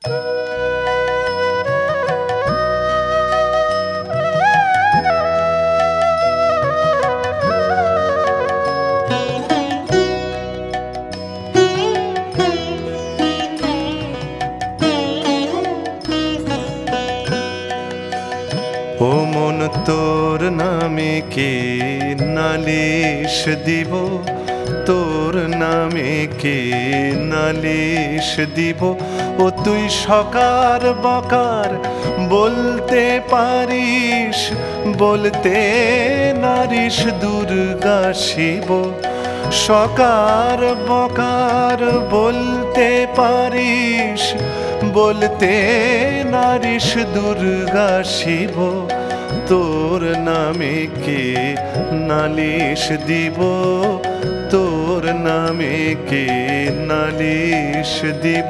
ও মন তোর নামে কে নালিশ দিব, তোর নামে কে নালিশ দিব। ও তুই সকার বকার বলতে পারিস, বলতে নারিস দুর্গা শিব। সকার বকার বলতে পারিস, বলতে নারিস দুর্গা শিব। তোর নামে কে নালিশ দিব, তোর নামে কে নালিশ দিব।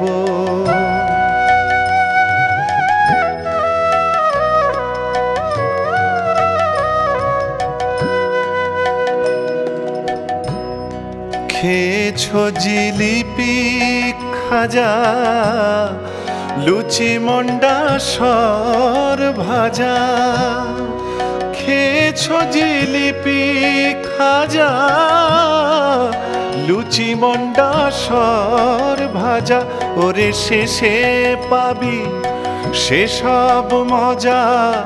খেয়েছো জিলিপি খাজা, লুচি মন্ডা সর ভাজা। খেয়েছো জিলিপি খাজা, লুচি মন্ডা সর ভাজা। ওরে শেষে পাবি সেসব মজা,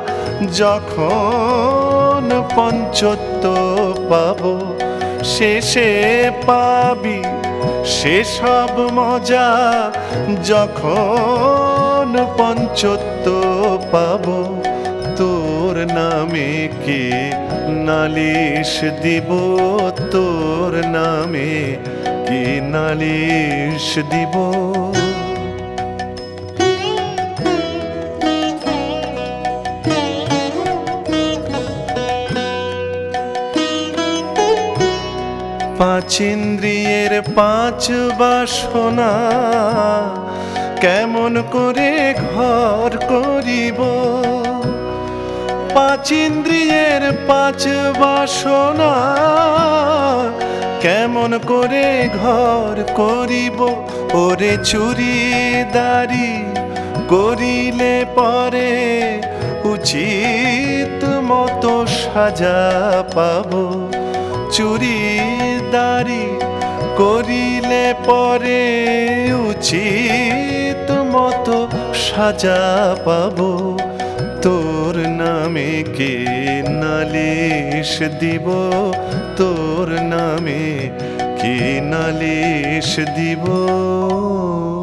যখন পঞ্চত্ব পাবো। শেষে পাবি সেসব মজা, যখন পঞ্চত্ব পাবো। তোর নামে কে নালিশ দিব, তোর নামে কে নালিশ দিব। পাঁচ ইন্দ্রিয়ের পাঁচ বাসনা, কেমন করে ঘর করিব। পাঁচ ইন্দ্রিয়ের পাঁচ বাসনা, কেমন করে ঘর করিব। ওরে চুরিদারি করিলে পরে উচিত মতো সাজা পাবো। চুরিদারি করিলে পরে উচিত মতো সাজা পাবো। তোর নামে কে নালিশ দিব, তোর নামে কে নালিশ দিব।